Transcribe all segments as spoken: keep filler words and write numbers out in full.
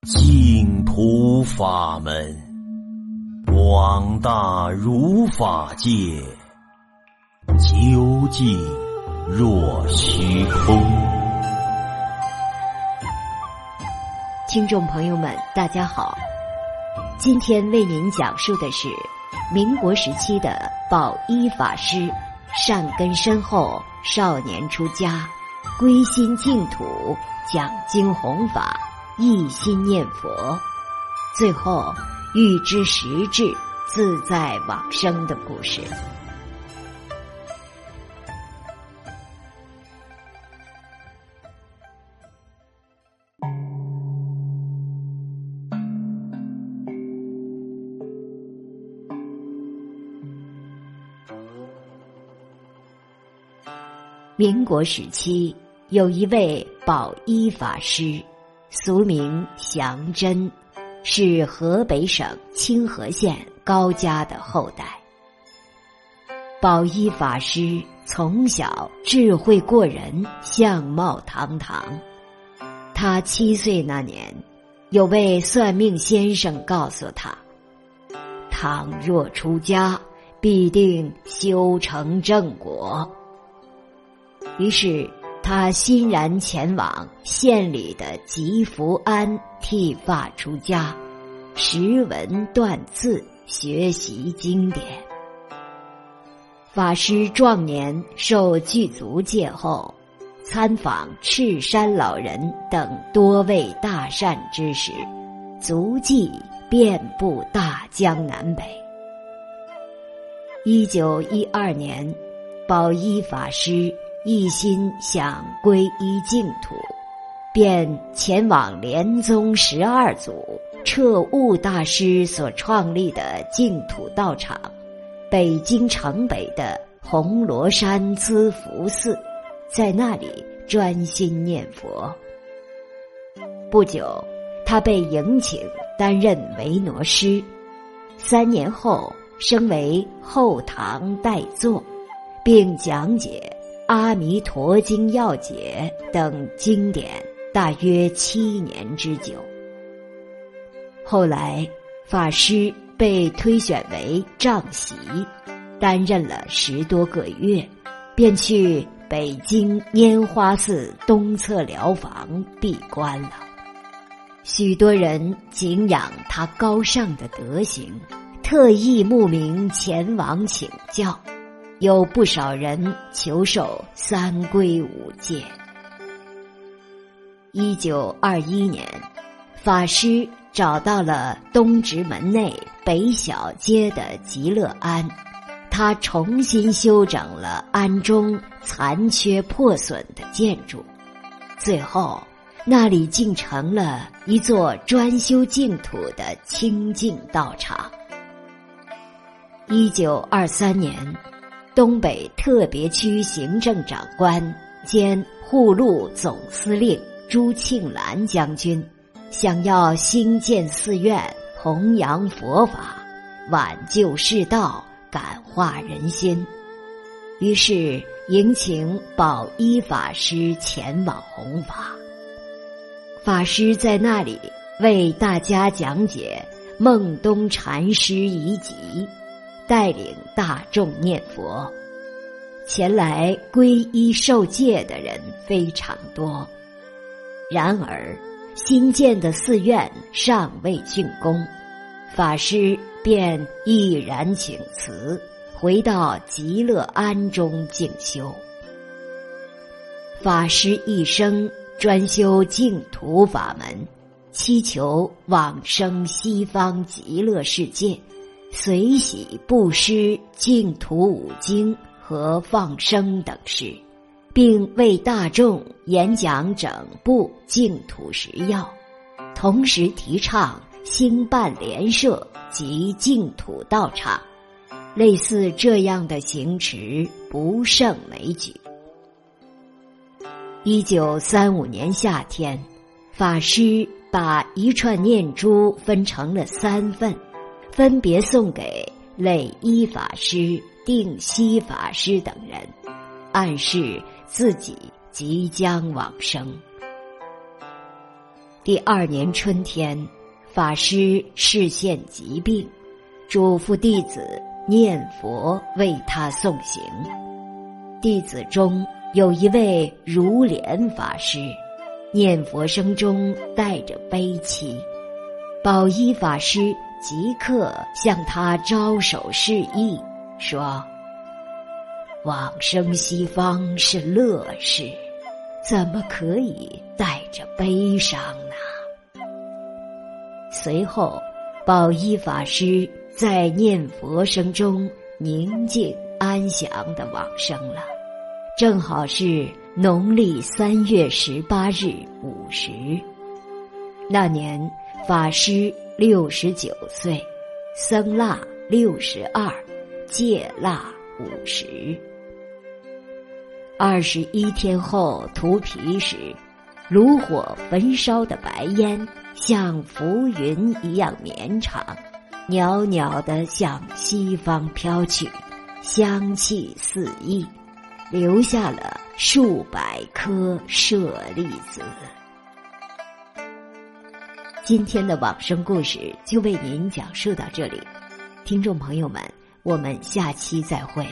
净土法门，广大如法界，究竟若虚空。 听众朋友们，大家好，今天为您讲述的是民国时期的宝一法师，善根深厚，少年出家，归心净土，讲经弘法，一心念佛，最后欲知实质，自在往生的故事。民国时期，有一位宝一法师，俗名祥真，是河北省清河县高家的后代。宝一法师从小智慧过人，相貌堂堂。他七岁那年，有位算命先生告诉他，倘若出家，必定修成正果。于是他欣然前往县里的吉福庵剃发出家，识文断字，学习经典。法师壮年受具足戒后，参访赤山老人等多位大善之时，足迹遍布大江南北。一九一二年，宝一法师一心想皈依净土，便前往莲宗十二祖彻悟大师所创立的净土道场，北京城北的红螺山资福寺，在那里专心念佛。不久，他被迎请担任维挪师，三年后升为后堂代座，并讲解阿弥陀经要解等经典大约七年之久。后来法师被推选为丈席，担任了十多个月，便去北京拈花寺东侧疗房闭关了。许多人敬仰他高尚的德行，特意慕名前往请教，有不少人求受三皈五戒。一九二一年，法师找到了东直门内北小街的极乐庵，他重新修整了庵中残缺破损的建筑，最后那里竟成了一座专修净土的清净道场。一九二三年，东北特别区行政长官兼护路总司令朱庆澜将军想要兴建寺院，弘扬佛法，挽救世道，感化人心，于是迎请宝一法师前往弘法。法师在那里为大家讲解孟东禅师遗集，带领大众念佛。前来皈依受戒的人非常多，然而新建的寺院尚未竣工，法师便毅然请辞，回到极乐庵中静修。法师一生专修净土法门，祈求往生西方极乐世界，随喜布施净土五经和放生等事，并为大众演讲整部净土十要，同时提倡兴办莲社及净土道场，类似这样的行持不胜枚举。一九三五年夏天，法师把一串念珠分成了三份，分别送给累一法师、定西法师等人，暗示自己即将往生。 第二年春天，法师视现疾病，嘱咐弟子念佛为他送行。弟子中有一位如莲法师，念佛声中带着悲戚。宝一法师即刻向他招手示意，说：往生西方是乐事，怎么可以带着悲伤呢？随后，宝一法师在念佛声中宁静安详地往生了，正好是农历三月十八日午时。那年法师六十九岁，僧腊六十二，戒腊五十。二十一天后涂皮时，炉火焚烧的白烟像浮云一样绵长，袅袅地向西方飘去，香气四溢，留下了数百颗舍利子。今天的往生故事就为您讲述到这里，听众朋友们，我们下期再会。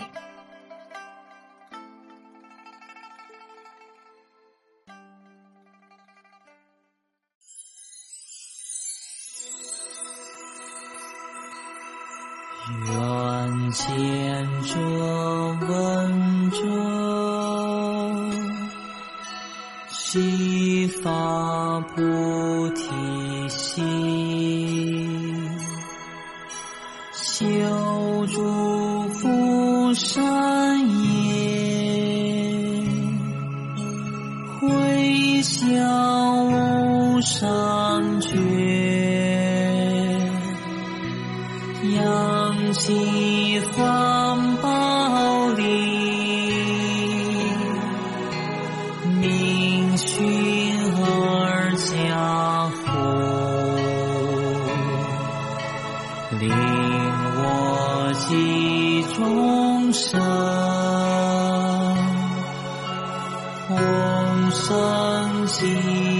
愿见者闻者，悉发菩提心，修诸福善业，回向无上觉，扬起方宝力，明训而家福，令我及众生同生极